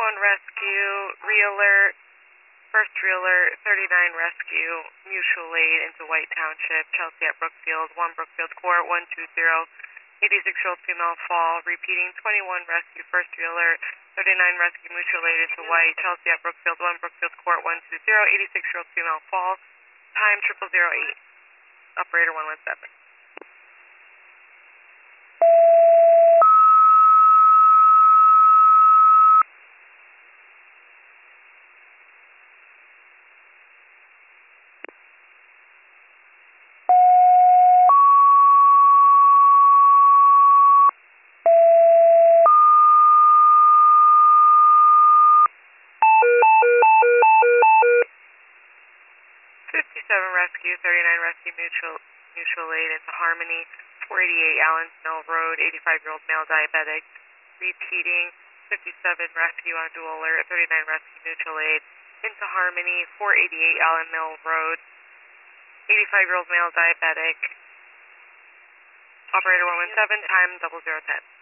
rescue, re-alert, first re-alert, 39 rescue, mutual aid into White Township, Chelsea at Brookfield, 1 Brookfield Court, 120, 86-year-old female fall, repeating 21 rescue, first re-alert, 39 rescue, mutual aid into White, Chelsea at Brookfield, 1 Brookfield Court, 120, 86-year-old female fall, time 0008, operator 117. 57 rescue, 39 rescue, mutual aid into Harmony, 488 Allens Mill Road, 85-year-old male diabetic, repeating 57 rescue on dual alert, 39 rescue, mutual aid into Harmony, 488 Allen Mill Road, 85-year-old male diabetic, operator 117, time 0010.